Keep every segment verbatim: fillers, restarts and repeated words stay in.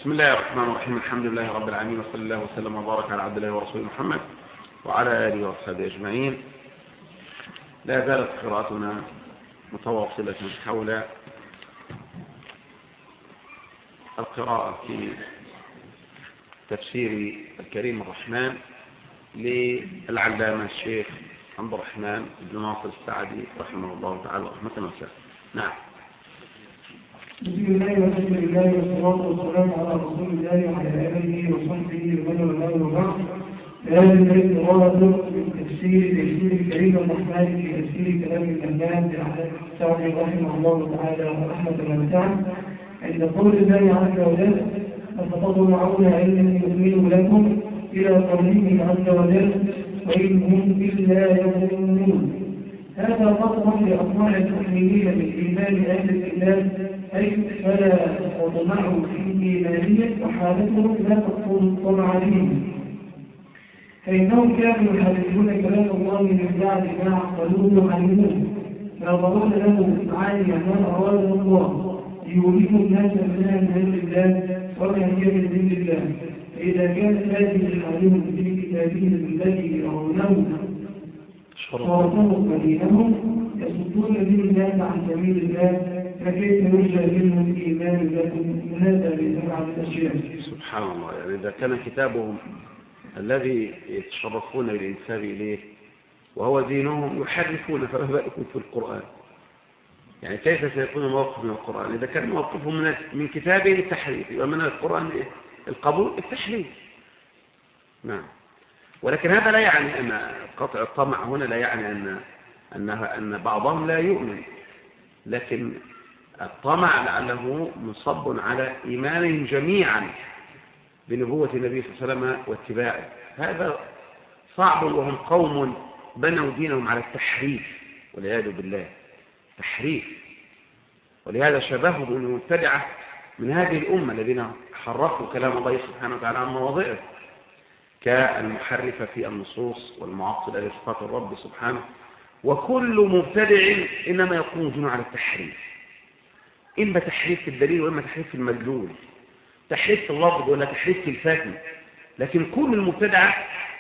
بسم الله الرحمن الرحيم. الحمد لله رب العالمين، وصلى الله وسلم وبارك على عبد الله ورسوله محمد وعلى آله وصحبه أجمعين. لا زالت قراءتنا متواصلة حول القراءة في تفسير الكريم الرحمن للعلامة الشيخ عبد الرحمن بن ناصر السعدي رحمه الله تعالى رحمة واسعة. نعم. بسم الله والحمد لله والصلاة والسلام على رسول الله وعلى آله وصحبه ومن والاه وبعد. هذه القراءة من تفسير تفسير الكريم الرحمن في تفسير كلام الإمام العلامة السعدي رحمه الله تعالى رحمة واسعة. عند قول الله عز وجل: أفتطمعون أن يؤمنوا لكم إلى قوله عز وجل: وإن هم إلا يظنون. هذا قصر لأطماع المؤمنين من إيمان أهل الكتاب، أي فلا تطمعوا في إيمانهم وحالتهم لا تكون طمع بهم، فإنهم كانوا يحرفون كلام الله من بعد ما عقلوه وعلموه، فيضعون له معاني ما أراد الله ليولدوا الناس منها من عند الله وما هي من عند الله. فإذا كانت هذه حالهم في كتابهم الذي يرونه شرطهم ودينهم يصدون به الناس عن سبيل الله، فكيف يرجى منهم الإيمان لكم؟ هذا بسبعة أشياء. سبحان الله. يعني إذا كان كتابهم الذي يتشرفون بالانتساب إليه وهو دينهم يحرفون، فما بالكم في القرآن؟ يعني كيف سيكون الموقف من القرآن إذا كان موقفهم من من كتابه التحريف ومن القرآن القبول التحريف؟ نعم. ولكن هذا لا يعني أن قطع الطمع هنا لا يعني أن أنها أن بعضهم لا يؤمن، لكن الطمع لعله مصب على إيمانهم جميعا بنبوة النبي صلى الله عليه وسلم واتباعه. هذا صعب، وهم قوم بنوا دينهم على التحريف والعياذ بالله، تحريف. ولهذا شبههم المبتدعة من هذه الأمة الذين حرفوا كلام الله سبحانه وتعالى عن مواضعه، كالمحرفة في النصوص والمعطلة لصفات الرب سبحانه. وكل مبتدع إنما يقوم دونه على التحريف، إما تحريف في الدليل وإما تحريف في المدلول، تحريف في اللفظ ولا تحريف في الفاتن. لكن كل المبتدعة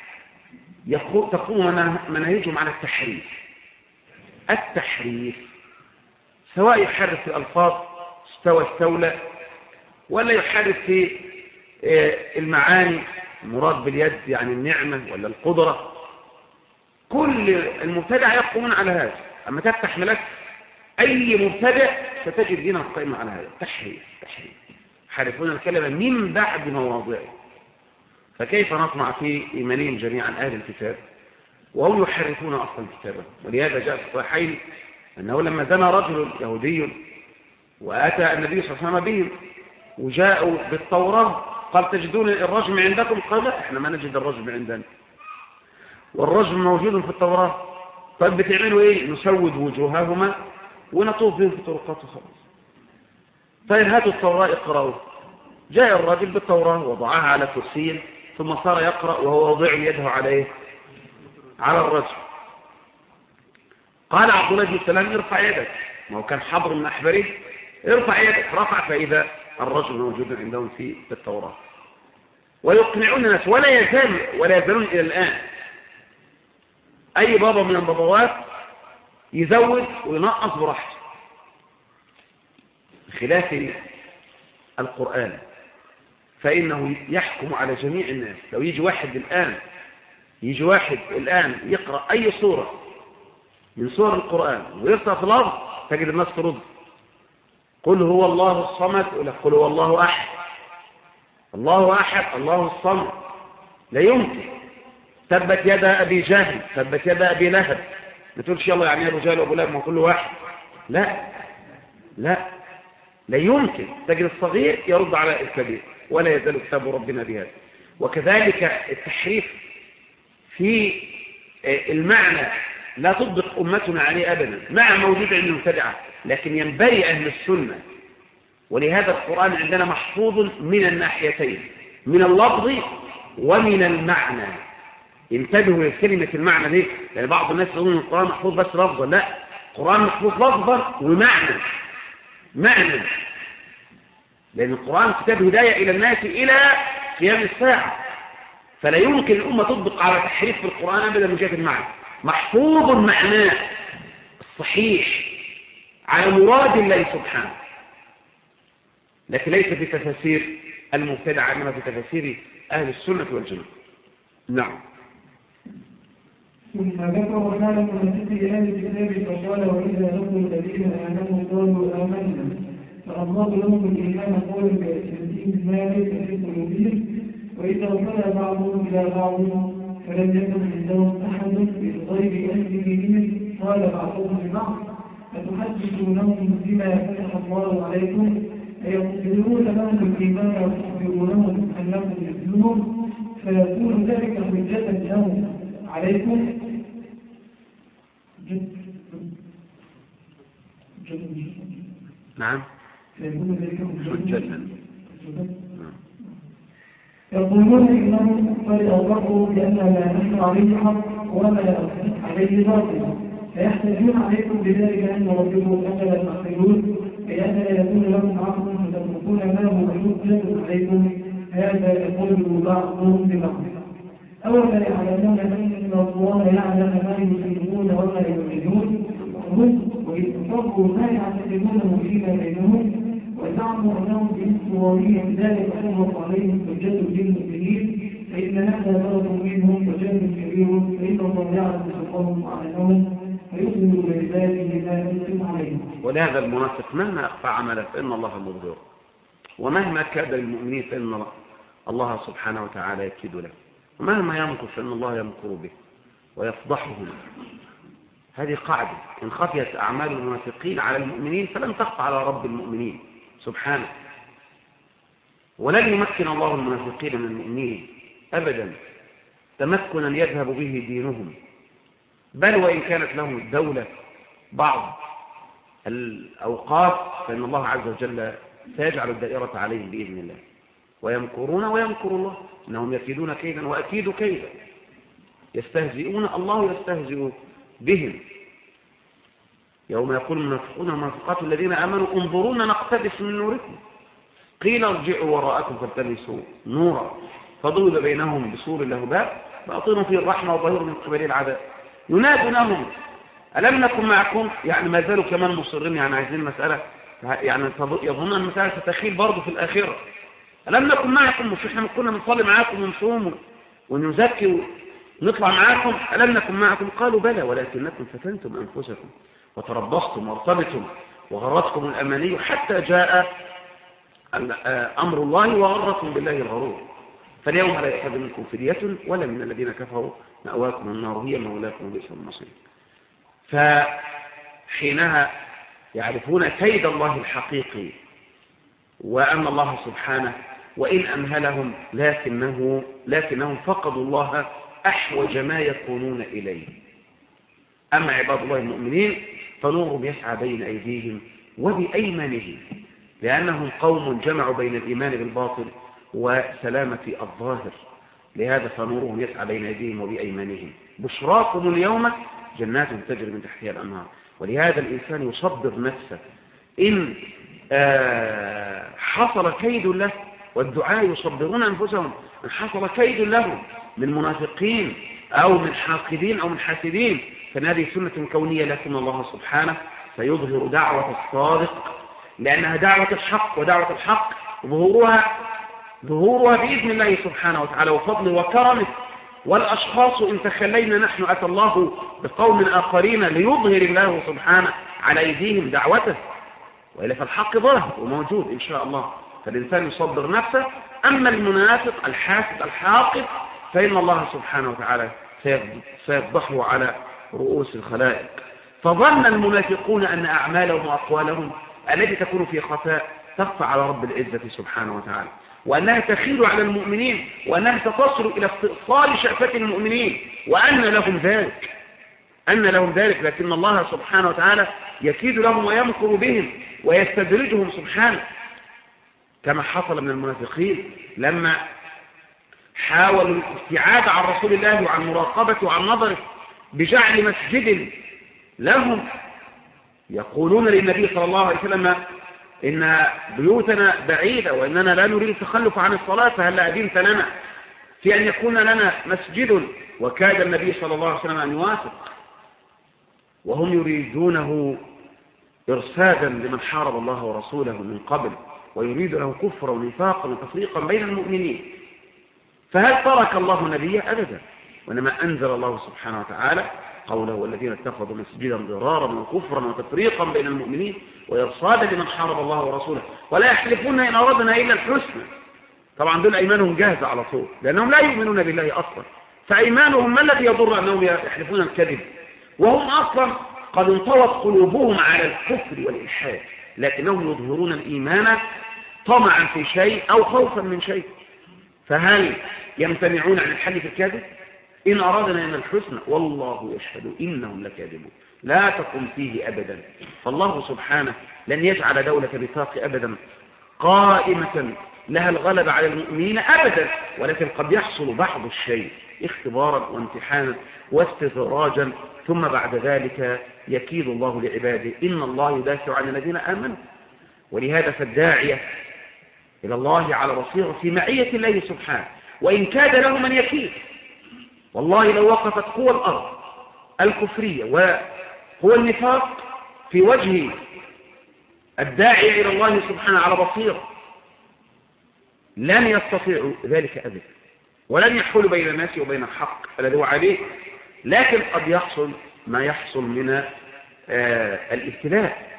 تقوم مناهجهم على التحريف. التحريف سواء يحرف في الألفاظ استوى استولى، ولا يحرف في المعاني المراد باليد يعني النعمة ولا القدرة. كل المبتدع يقومون على هذا. أما تفتح ملف أي مبتدع ستجد دينه قائما على هذا تحريف تحريف يحرفون الكلمة من بعد مواضعه. فكيف نطمع في إيمانهم جميعا أهل الكتاب وهم يحرفون أصلا كتابه؟ ولهذا جاء في الصحيحين أنه لما زنى رجل يهودي وأتى النبي صلى الله عليه وسلم بهم وجاءوا بالتوراة قال: تجدون الرجم عندكم؟ قال: لا، احنا ما نجد الرجم عندنا، والرجم موجود في التوراة. طيب بتعملوا ايه؟ نسود وجوههما ونطوف بهم في طرقات وخلاص. طيب هاتوا التوراة اقرأوا. جاء الرجل بالتوراة وضعها على كرسي ثم صار يقرأ وهو وضع يده عليه على الرجل. قال عبد الله بن سلام: ارفع يدك. ما هو كان حبر من أحبره. ارفع يدك. رفع فإذا الرجل موجود عندهم في التوراة. ويقنعون الناس ولا يزال ولا يزالون إلى الآن. أي بابا من البابوات يزود وينقص براحته، خلاف القرآن فإنه يحكم على جميع الناس. لو يجي واحد الآن يجي واحد الآن يقرأ أي سورة من سور القرآن ويقرأ في الأرض تجد الناس ترد: قل هو الله الصمد، ولا قل هو الله أحد، الله أحد الله الصمد. لا يمكن. تبت يد أبي جهل، تبت يد أبي لهب. ما تقولش يلا يعني أبو جهل وأبو لهب ما كل واحد. لا لا لا يمكن. تجد الصغير يرد على الكبير، ولا يزال كتاب ربنا بهذا. وكذلك التحريف في المعنى لا تطبق أمتنا عليه أبدا، مع موجود عند المبتدعة، لكن ينبغي أهل السنة. ولهذا القرآن عندنا محفوظ من الناحيتين، من اللفظ ومن المعنى. انتبهوا لكلمة المعنى دي، لأن بعض الناس يقولون ان القرآن محفوظ بس لفظا. لا، القرآن محفوظ لفظا ومعنى. معنى لأن القرآن كتاب هداية إلى الناس إلى قيام الساعة، فلا يمكن الأمة تطبق على تحريف في القرآن أبدا من جهة المعنى، محفوظ معناه الصحيح على مراد الله سبحانه، لكن ليس في تفاسير المبتدعة، إنما في تفاسير أهل السنة والجماعة. نعم. ثم ذكر حالة منافقي أهل الكتاب فقال وإذا لقوا الذين آمنوا قالوا آمنا فأمر لهم الإيمان قولا بألسنتهم ما ليس في قلوبهم وإذا خلا بعضهم إلى بعض فلم يكن عندهم أحد بغير أهل دينهم قال بعضهم لبعض أتحدثونهم بما فتح الله عليكم أيقتلون لهم الإيمان وتخبرونهم أنكم مثلهم فيكون ذلك حجة لهم عليكم جد جد نعم. فيكون ذلك حجة يقولون إنهم قد أوضحوا بأن ما نحن عليه حق وما عليه باطل فيحتاجون عليكم بذلك أن ربكم أفلا تعقلون لأن لا يكون لكم عقل فتتركون ما هو حجة عليكم هذا يقول بعضهم لبعض أولا يعلمون أن الله يعلم ما يسرون وما يعلنون هم ويتفقوا ما يعتقدونه فيما بينهم وزعموا أنهم بإسرائيل ذلك أمر عليهم حجة للمؤمنين فإن هذا غلط منهم وجهل كبير فإن الله يعلم سرهم وأعلنهم فيخبر بعباده ما ينزل عليهم. ولهذا المنافق مهما أخفى عمله فإن الله مبدور، ومهما كاد للمؤمنين فإن الله سبحانه وتعالى يكيد له، ومهما يمكر فإن الله يمكر به ويفضحهم. هذه قاعدة، إن خفيت أعمال المنافقين على المؤمنين فلن تخفى على رب المؤمنين سبحانه، ولن يمكن الله المنافقين من المؤمنين أبدا تمكنا يذهب به دينهم، بل وإن كانت لهم الدولة بعض الأوقات فإن الله عز وجل سيجعل الدائرة عليهم بإذن الله، ويمكرون ويمكر الله، إنهم يكيدون كيدا وأكيد كيدا، يستهزئون الله يستهزئ بهم. يوم يقول المنافقون والمنافقات الذين آمنوا انظرونا نقتبس من نوركم قيل ارجعوا وراءكم فالتمسوا نورا فضرب بينهم بسور له باب باطنه فيه الرحمة وظاهره من قبل العذاب ينادونهم ألم نكن معكم، يعني ما زالوا كمان مصرين، يعني عايزين مسألة، يعني يظنون أن المسألة ستخيل برضه في الآخرة. ألم نكن معكم، مش احنا كنا بنصلي معاكم ونصوم ونزكي ونطلع معاكم؟ ألم نكن معكم؟ قالوا بلى ولكنكم فتنتم أنفسكم وتربصتم وارتبتم وغرتكم الأماني حتى جاء أمر الله وغركم بالله الغرور فاليوم لا يؤخذ منكم فدية ولا من الذين كفروا مأواكم النار هي مولاكم وبئس المصير. فحينها يعرفون كيد الله الحقيقي وأن الله سبحانه وإن أمهلهم لكنه لكنهم فقدوا الله أحوج ما يكونون إليه. أما عباد الله المؤمنين فنورهم يسعى بين أيديهم وبأيمانهم، لأنهم قوم جمعوا بين الإيمان بالباطل وسلامة الظاهر، لهذا فنورهم يسعى بين أيديهم وبأيمانهم. بشراكم اليوم جنات تجري من تحتها الأنهار. ولهذا الإنسان يصبر نفسه إن حصل كيد له، والدعاء يصبرون أنفسهم إن حصل كيد له من منافقين أو من حاقدين أو من حاسدين، فهذه سنة كونية، لكن الله سبحانه سيظهر دعوة الصادق لأنها دعوة الحق، ودعوة الحق ظهورها ظهورها بإذن الله سبحانه وتعالى وفضله وكرمه. والأشخاص إن تخلينا نحن أتى الله بقوم آخرين ليظهر الله سبحانه على أيديهم دعوته، وإلا فالحق ظهر وموجود إن شاء الله، فالإنسان يصبر نفسه. أما المنافق الحاسد الحاقد فإن الله سبحانه وتعالى سيفضحه على رؤوس الخلائق. فظن المنافقون أن أعمالهم وأقوالهم التي تكون في خفاء تخفى على رب العزة سبحانه وتعالى، وأنها تخيل على المؤمنين، وأنها ستصل إلى استئصال شأفة المؤمنين، وأن لهم ذلك أن لهم ذلك لكن الله سبحانه وتعالى يكيد لهم ويمكر بهم ويستدرجهم سبحانه، كما حصل من المنافقين لما حاولوا الاستعادة عن رسول الله وعن مراقبته وعن نظره بجعل مسجد لهم. يقولون للنبي صلى الله عليه وسلم إن بيوتنا بعيدة وإننا لا نريد التخلف عن الصلاة، فهل أذنت لنا في أن يكون لنا مسجد؟ وكاد النبي صلى الله عليه وسلم أن يوافق، وهم يريدونه إرسادا لمن حارب الله ورسوله من قبل، ويريد له كفرا ونفاقا وتفريقا بين المؤمنين. فهل ترك الله نبيه؟ أبدا، وإنما أنزل الله سبحانه وتعالى قوله: والذين اتخذوا مسجدا ضرارا وكفرا وتفريقا بين المؤمنين وإرصادا لمن حارب الله ورسوله ولا يحلفون إن أردنا إلا الحسنى. طبعا دول أيمانهم جاهزة على طول، لأنهم لا يؤمنون بالله أصلا، فأيمانهم ما الذي يضر أنهم يحلفون الكذب وهم أصلا قد انطوت قلوبهم على الكفر والإلحاد، لكنهم يظهرون الإيمان طمعا في شيء أو خوفا من شيء. فهل يمتنعون عن الحلف الكاذب؟ إن أرادنا إن الحسنى والله يشهد إنهم لكاذبون. لا تقم فيه أبدا، فالله سبحانه لن يجعل دولة الوفاق أبدا قائمة لها الغلبة على المؤمنين أبدا، ولكن قد يحصل بعض الشيء اختبارا وامتحانا واستدراجا، ثم بعد ذلك يكيد الله لعباده. إن الله يدافع عن الذين آمنوا، ولهذا فالداعية إلى الله على بصيرة في معية الله سبحانه، وإن كاد له من يكيد. والله لو وقفت قوى الأرض الكفرية وقوى النفاق في وجه الداعي إلى الله سبحانه على بصيرة لن يستطيعوا ذلك أبدا، ولن يحول بين الناس وبين الحق الذي هو عليه. لكن قد يحصل ما يحصل من آه الابتلاء،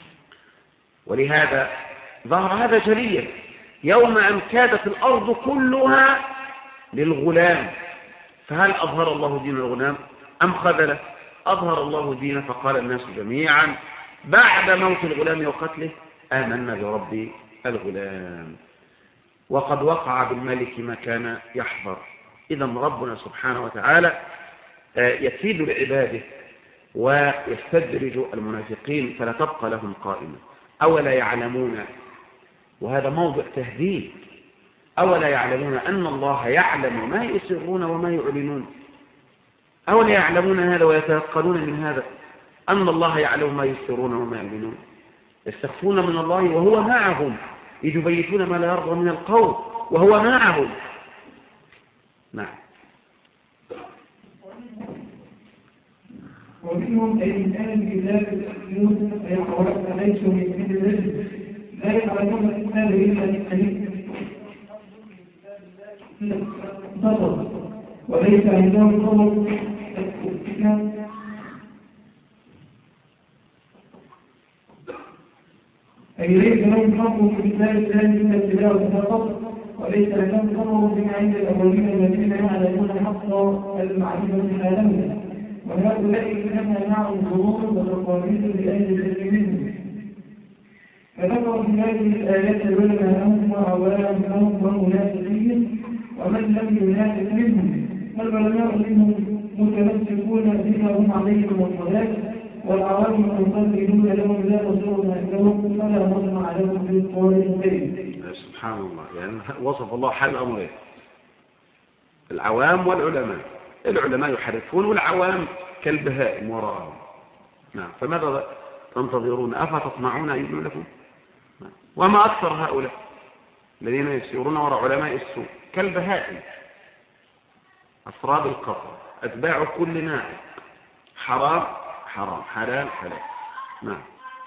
ولهذا ظهر هذا جليا يوم أن كادت الأرض كلها للغلام. فهل أظهر الله دين الغلام أم خذله؟ أظهر الله دينه، فقال الناس جميعا بعد موت الغلام وقتله: آمنا برب الغلام. وقد وقع بالملك ما كان يحذر. إذا ربنا سبحانه وتعالى يكيد لعباده ويستدرج المنافقين فلا تبقى لهم قائمة. أولا يعلمون، وهذا موضع تهديد، أولا يعلمون أن الله يعلم ما يسرون وما يعلنون. أولا يعلمون هذا ويتيقنون من هذا أن الله يعلم ما يسرون وما يعلنون. يستخفون من الله وهو معهم، إذ يبيتون ما لا يرضى من القول وهو معهم. نعم. ومنهم أي من أهل الكتاب يؤمنون فيقولون ليسوا من أهل العلم لا يعلمون الكتاب إلا بالحديث فقط، وليس عندهم قول الكتاب أي ليس لهم حق في كتاب الله إلا التلاوة فقط، وليس لهم قول بما عند الأولين الذين يعلمون حق المعرفة حالهم، وهؤلاء كما معهم ظهور وتقاليد لأهل العلم منهم. فذكر في هذه الآيات علماءهم وعوامهم ومنافقين ومن لم ينافق منهم، فالعلماء منهم متمسكون بما هم عليه من الصلاة، والعوام مصلون لهم لا بصيرة عندهم فلا مطمع لهم في القول الكريم. سبحان الله، يعني وصف الله حال الأمرين: العوام والعلماء. العلماء يحرفون والعوام كالبهائم وراءهم. نعم. فماذا تنتظرون؟ أفتطمعون أن يؤمنوا لكم؟ نعم. وما أكثر هؤلاء الذين يسيرون وراء علماء السوء كالبهائم، أسراب القطر، أتباع كل ناعم، حرام حرام، حلال حلال. نعم.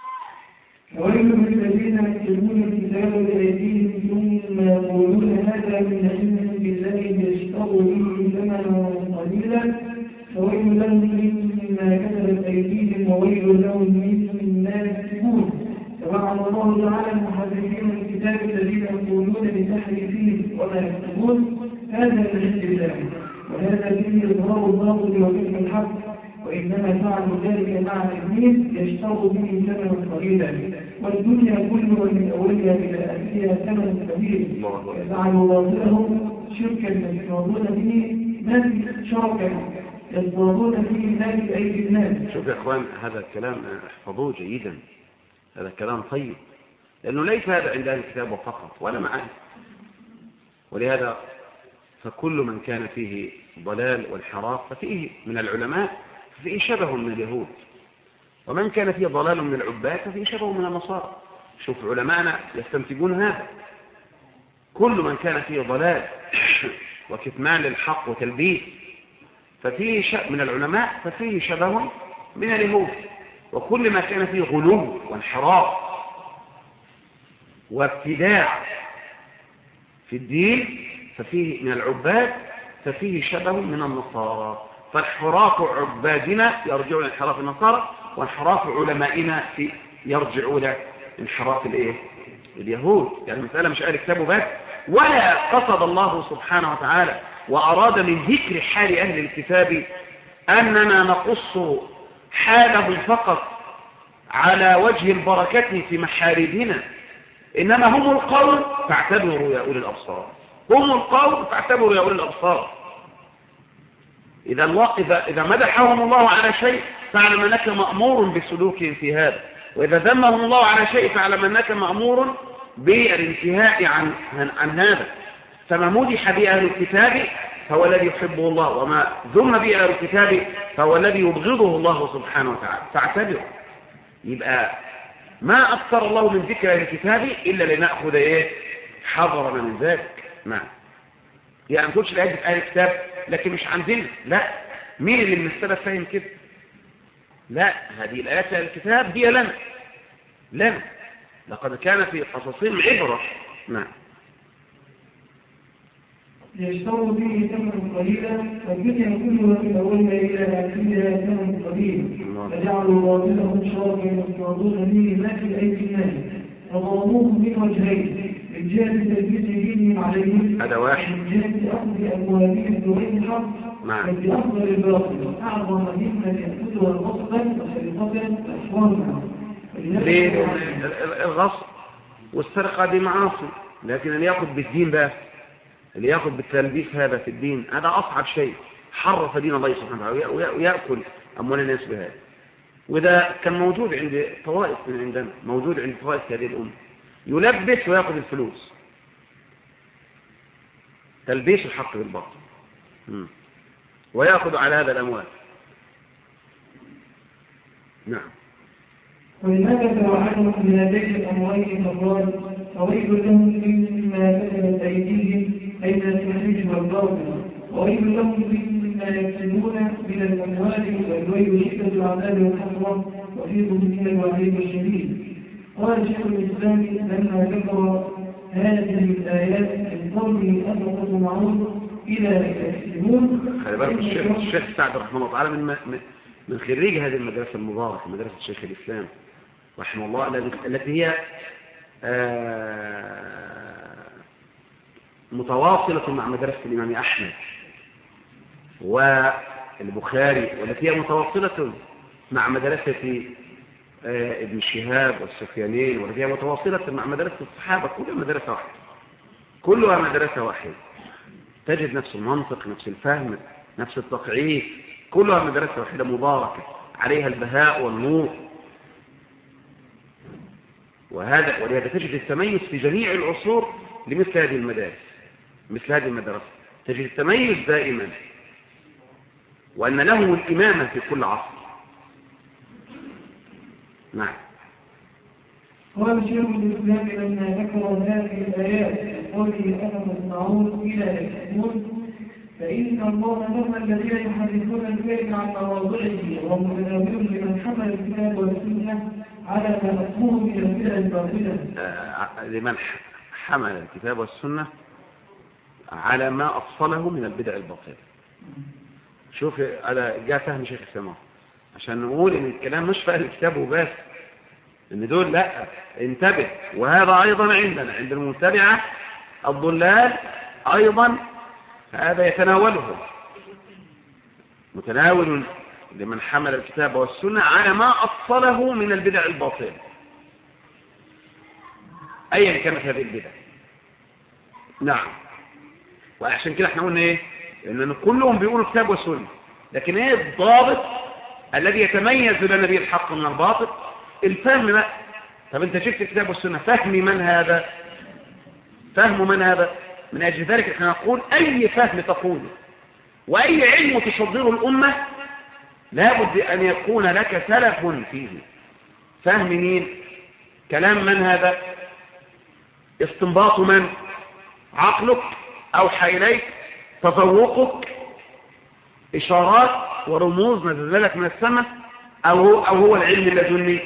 ويل للذين يكتبون الكتاب بأيديهم ثم يقولون هذا من علم بالله يشتروا به ثمنا قليلا فويل لهم مما كتبت أيديهم وويل لهم مما يكتبون. فوعد الله تعالى المحرفين الكتاب الذين يقولون بتحريفهم وما يكتبون هذا من عند الله، وهذا فيه إظهار الباطل وكتم الحق، وإنما فعلوا ذلك مع إبليس يشتروا به ثمنا قليلا، والدنيا كلها من أولها إلى آخرها ثمن كبير، يجعلوا باطلهم شركا يصطادون به ناس شركا يصطادون به ناس بأيدي الناس. شوف يا إخوان، هذا الكلام احفظوه جيدا، هذا الكلام طيب، لأنه ليس هذا عند أهل الكتاب فقط ولا معه، ولهذا فكل من كان فيه ضلال وانحراف ففيه من العلماء ففيه شبه من اليهود، ومن كان فيه ضلال من العباد ففيه شبه من النصارى. شوف علماءنا يستنتجون هذا. كل من كان فيه ضلال وكتمان للحق وتلبيس ففيه شيء من العلماء ففيه شبه من اليهود، وكل ما كان فيه غلو وانحراف وابتداع في الدين ففيه من العباد ففيه شبه من النصارى. فانحراف عبادنا يرجع إلى انحراف النصارى، وانحراف علمائنا في يرجع إلى انحراف الايه اليهود. يعني المسألة مش قال كتابه بس، ولا قصد الله سبحانه وتعالى وأراد من ذكر حال أهل الكتاب أننا نقص حالهم فقط على وجه البركة في محاربنا، إنما هم القوم فاعتبروا يا أولي الأبصار، هم القوم فاعتبروا يا أولي الأبصار. إذا, الله إذا, إذا مدحهم الله على شيء فاعلم أنك مأمور بسلوكهم في هذا، وإذا ذمهم الله على شيء فاعلم أنك مأمور بالانتهاء عن, عن, عن هذا. فما مدح به أهل الكتاب فهو الذي يحبه الله، وما ذم به أهل الكتاب فهو الذي يبغضه الله سبحانه وتعالى. فاعتبروا. يبقى ما أكثر الله من ذكر أهل الكتاب إلا لنأخذ إيه حذرنا من ذلك. نعم. يعني ما تقولش لأجل أهل الكتاب لكن مش عندنا، لا. مين اللي من السلف فاهم كده؟ لا، هذه الآيات أهل الكتاب هي لنا لنا لقد كان في قصصهم عبرة. نعم. يشتروا به ثمنا قليلا فالدنيا كلها تتولى الى اكلها ثمن قليل فجعلوا باطلهم شركا يفترضون به ما في ايدي الناس فظلموهم من وجهين، من جهه تلبيس دينهم عليهم هذا واحد، من جهه اخذ اموالهم بغير حق. نعم. فبافضل الباطل اعظم مما ياخذها غصبا وسرقه اخوانها. ليه؟ الغصب والسرقه دي معاصي، لكن اللي ياخذ بالدين بقى، اللي ياخذ بالتلبيس هذا في الدين هذا أصعب شيء، حرف دين الله سبحانه وتعالى ويأكل أموال الناس بهذا. وده كان موجود عند طوائف من عندنا، موجود عند طوائف هذه الأمة، يلبس ويأخذ الفلوس، تلبيس الحق بالباطل ويأخذ على هذا الأموال. نعم. ولماذا توعدهم بهذين الأموال فقال وويل لهم مما كسبت أيديهم أي من التحريف والباطل، وويل لهم مما يكسبون من الأموال، والويل شدة العذاب والحسرة وفيهم من الوعيد الشديد. قال شيخ الإسلام لما ذكر هذه الآيات من قوله أنفقوا معروف إلى يكسبون. خلي بالك الشيخ الشيخ سعد رحمه الله تعالى من من خريج هذه المدرسة المباركة، مدرسة شيخ الإسلام رحمه الله، التي هي متواصلة مع مدرسة الإمام أحمد والبخاري، والتي هي متواصلة مع مدرسة ابن شهاب والسفيانين، والتي هي متواصلة مع مدرسة الصحابة. كلها مدرسة واحدة، كلها مدرسة واحدة، تجد نفس المنطق، نفس الفهم، نفس التقعيد، كلها مدرسة واحدة مباركة عليها البهاء والنور. وهذا ولهذا تجد التميز في جميع العصور لمثل هذه المدارس، مثل هذه المدرسة تجد التميز دائما، وأن له الإمامة في كل عصر. نعم. قال شيخ الإسلام لما ذكر هذه الآيات قوله أفتصنعون إلى يكسبون فإن الله نظم الذين يحرفون الكلم عن مواضعه ومتناولون لمن حمل الكتاب والسنة على ما مفهوم من البدع الباطلة. لمن حمل الكتاب والسنة على ما أصله من البدع الباطلة. شوف على جاء فهم شيخ السماء عشان نقول إن الكلام مش فهم الكتاب وبس، إن دول لا، انتبه. وهذا أيضا عندنا عند المتبعة الضلال أيضا هذا يتناوله، متناول لمن حمل الكتاب والسنة على ما أصله من البدع الباطلة أيا كانت هذه البدع. نعم. وعشان كده احنا قلنا ايه؟ ان كلهم بيقولوا كتاب والسنة، لكن ايه الضابط الذي يتميز لنا به الحق من الباطل؟ الفهم بقى. طب انت شفت الكتاب والسنة، فهم من هذا؟ فهم من هذا؟ من أجل ذلك احنا نقول أي فهم تقوله وأي علم تصدره الأمة لابد أن يكون لك سلف فيه. فهم مين؟ كلام من هذا؟ استنباط من؟ عقلك أوحى إليك، تذوقك، إشارات ورموز نزل لك من السماء، أو هو, أو هو العلم اللدني؟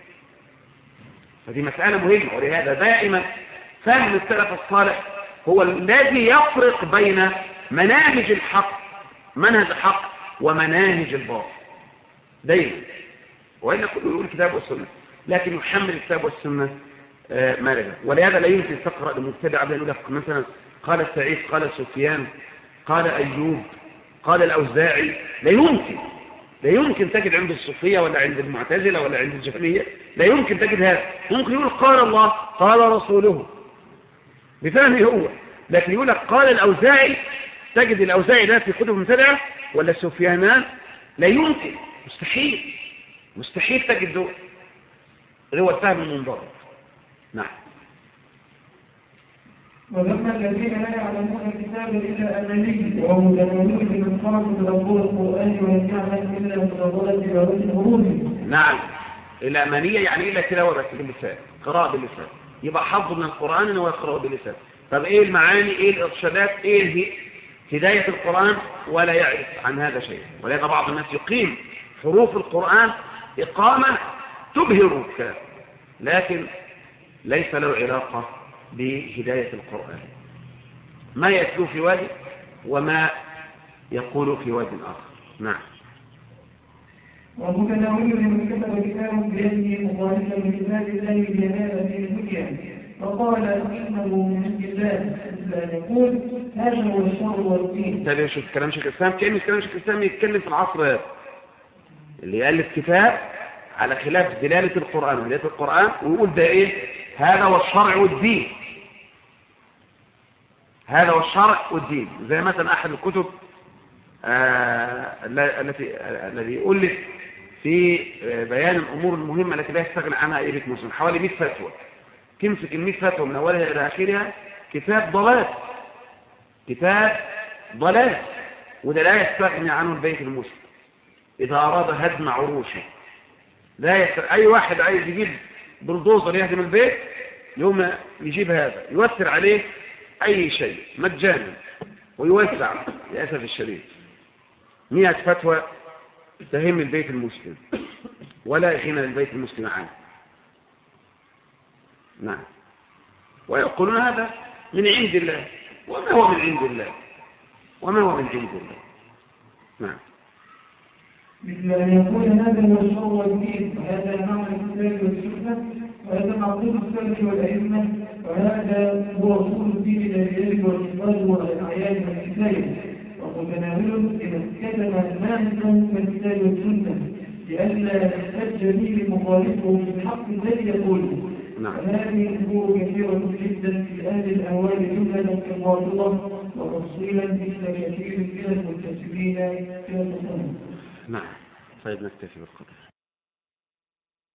فدي مسألة مهمة. ولهذا دائما فهم السلف الصالح هو الذي يفرق بين مناهج الحق، منهج الحق ومناهج الباطل دائما. وإلا كله يقول الكتاب والسنة، لكن يحمل الكتاب والسنة ما لدى. ولهذا لا يمكن تقرأ لمبتدع يقول لك مثلا قال السعيد، قال سفيان، قال أيوب، قال الأوزاعي. لا يمكن لا يمكن تجد عند الصوفية ولا عند المعتزلة ولا عند الجهمية، لا يمكن تجد هذا. ممكن يقول قال الله، قال رسوله بفهمه هو، لكن يقول لك قال الأوزاعي، تجد الأوزاعي ده في كتب المبتدعة ولا سفيانان؟ لا يمكن، مستحيل مستحيل تجد دول. هو الفهم المنضبط. نعم. وذكر الذين لا يعلمون الكتاب إلا أماني وهم متناولون من خرج تدبر القرآن ولم يعلم إلا متدبر تلاوة الخروج. نعم، الأمانية يعني إلا تلاوة بس باللسان، قراءة باللسان، يبقى حفظ من القرآن إنه يقرأه باللسان. طب إيه المعاني؟ إيه الإرشادات؟ إيه هداية القرآن؟ ولا يعرف عن هذا شيء. ولهذا بعض الناس يقيم حروف القرآن إقامة تبهر الكلام، لكن ليس له علاقة بهداية القرآن. ما يتلو في وادي وما يقول في وادي آخر. نعم. ومتناول من كتب كتاب بيده مخالفا لكتاب الله بهذا في الدنيا فقال إنه من عند الله، لا يقول هذا هو الشر والدين. تابع شوف كلام شيخ الإسلام، كأن كلام شيخ الإسلام يتكلم في العصر هذا اللي يألف كتاب على خلاف دلالة القرآن ودلالة القرآن، ويقول ده إيه؟ هذا هو الشرع والدين، هذا هو الشرع والدين. زي مثلا أحد الكتب آه التي الذي ألف في بيان الأمور المهمة التي لا يستغنى عنها أي بيت مسلم، حوالي مئة فتوى، تمسك المئة فتوى من أولها إلى آخرها كتاب ضلال، كتاب ضلال، وده لا يستغني عنه البيت المسلم إذا أراد هدم عروشه. لا يستغني. أي واحد عايز يجيب بلدوزر يهدم البيت يوم يجيب هذا، يوثر عليه أي شيء مجانا ويوسع للأسف الشديد. مئة فتوى تهم البيت المسلم ولا غنى للبيت المسلم عنه. نعم. ويقولون هذا من عند الله، وما هو من عند الله وما هو من عند الله. نعم. مثل أن يكون هذا هو الشر والدين، وهذا معنى الكتاب والسنة، وهذا معقول السلف والأئمة، وهذا هو أصول الدين الذي يجب الإخراج والأعيان والكفاية. ومتناول إذا كتب مانعا من الكتاب والسنة لئلا يحتج به مخالفه في الحق الذي يقوله. وهذه الأمور كثيرة جدا في أهل الأهوال جملة كالرافضة، وتفصيلا مثل كثير من المنتسبين إلى التصوف. نعم. طيب نكتفي بالقدر.